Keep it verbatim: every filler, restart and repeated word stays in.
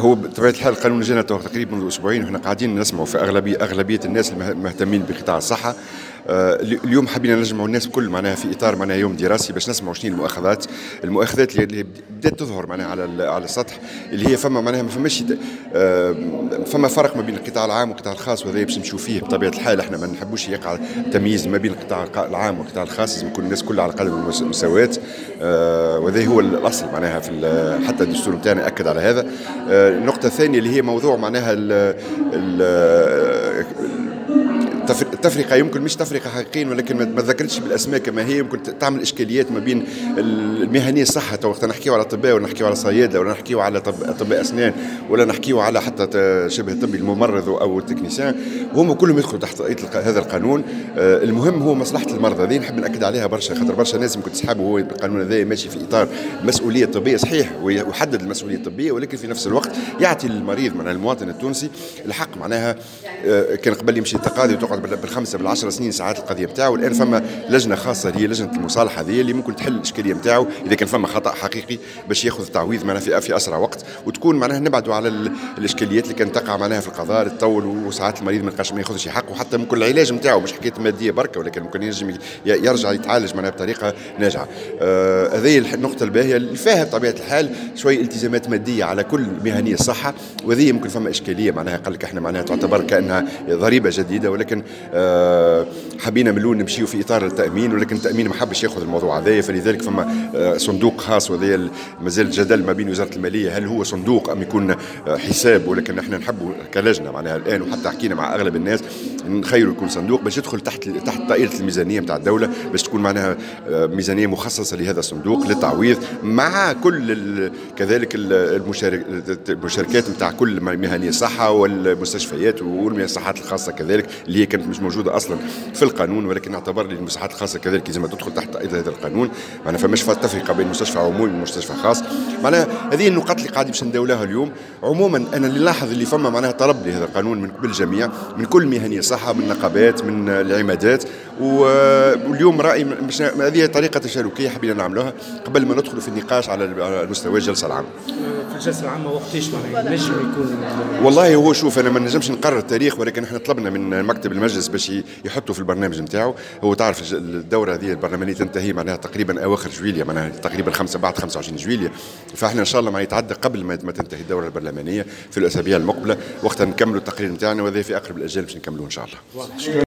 هو بطبيعه الحال القانون جانا تقريبا منذ اسبوعين وحنا قاعدين نسمعوا في اغلبيه اغلبيه الناس المهتمين بقطاع الصحه. اليوم حبينا نجمعوا الناس الكل معناها في اطار معناها يوم دراسي باش نسمعوا شنو المؤاخذات المؤاخذات اللي بدات تظهر معناها على على السطح، اللي هي فما معناها ما فماش فما فرق ما بين القطاع العام والقطاع الخاص، وهذا باش نشوف فيه بطبيعه الحال. احنا ما نحبوش يقع تمييز ما بين القطاع العام والقطاع الخاص، لازم يكون الناس كلها على قدم المساواه، وهذا هو الاصل معناها في حتى الدستور نتاعنا اكد على هذا. النقطه الثانيه اللي هي موضوع معناها ال ال التفرقة يمكن مش تفرقة حقيقيا، ولكن ما ذكرتش بالأسماء كما هي، يمكن تعمل إشكاليات ما بين المهنية الصحة. وقت نحكيو على أطباء ولا نحكيو على صيادلة ولا نحكيو على أطباء أسنان ولا نحكيو على حتى شبه طبي الممرض أو التكنيسيان، وهم كلهم يدخلوا تحت هذا القانون. المهم هو مصلحة المرضى، هذه نحب نأكد عليها برشا، خاطر برشا ناس يمكن تسحبوا هو القانون هذا ماشي في إطار مسؤولية طبية صحيح ويحدد المسؤولية الطبية، ولكن في نفس الوقت يعطي للمريض معناها المواطن التونسي الحق. معناها كان قبل يمشي التقاضي وتقعد بالخمسه بالعشر سنين ساعات القضيه نتاعو، الان فما لجنه خاصه هي لجنه المصالحه هذه اللي ممكن تحل الاشكاليه نتاعو اذا كان فما خطا حقيقي باش ياخذ تعويض معناها في في اسرع وقت، وتكون معناها نبعدوا على الاشكاليات اللي كانت تقع معناها في القضاء تطول وساعات المريض ما ما ياخذش حقه، وحتى ممكن العلاج نتاعو مش حكايه ماديه بركه، ولكن ممكن ينجم يرجع يتعالج معناها بطريقه ناجعه. هذه آه النقطه الباهيه اللي فيها بطبيعه الحال شويه التزامات ماديه على كل مهنيه الصحه، وهذه يمكن فما اشكاليه معناها قال لك احنا معناها تعتبر كانها ضريبه جديده، ولكن آه حبينا من الاول نمشيو في اطار التامين، ولكن التامين ما حبش ياخذ الموضوع هذايا، فلذلك فما آه صندوق خاص، وهذا مازال جدل ما بين وزاره الماليه هل هو صندوق ام يكون آه حساب، ولكن احنا نحبوا كلجنه معناها الان، وحتى حكينا مع اغلب الناس نخيروا يكون صندوق باش يدخل تحت تحت طائله الميزانيه نتاع الدوله، باش تكون معناها آه ميزانيه مخصصه لهذا الصندوق للتعويض، مع كل كذلك المشارك المشاركات نتاع كل مهنيه الصحه والمستشفيات والمصحات الخاصه كذلك اللي هي كانت مش موجوده اصلا في القانون، ولكن اعتبر لي المصحات الخاصه كذلك لازم تدخل تحت ايد هذا القانون. معناها فماش تفرقه بين مستشفى عمومي ومستشفى خاص. معناها هذه النقاط اللي قاعدين باش نداولها اليوم. عموما انا اللي لاحظ اللي فما معناها طلب لهذا القانون من بالجميع، من كل مهنيه صحه، من النقابات، من العمادات، واليوم رايي هذه طريقه تشاركيه حبينا نعملوها قبل ما ندخل في النقاش على مستوى الجلسه العامه. في الجلسه العامه وقتاش معناها نجم يكون؟ والله هو شوف انا ما نجمش نقرر التاريخ، ولكن احنا طلبنا من مكتب المجلس باش يحطوا في البرنامج نتاعو. هو تعرف الدوره هذه البرلمانيه تنتهي معناها تقريبا اواخر جويليا، معناها تقريبا خمسه بعد خمسة وعشرين جويليا، فاحنا ان شاء الله ما يتعدى قبل ما تنتهي الدوره البرلمانيه في الاسابيع المقبله، وقتها نكملوا التقرير نتاعنا، وهذا في اقرب الاجال باش نكملوه ان شاء الله.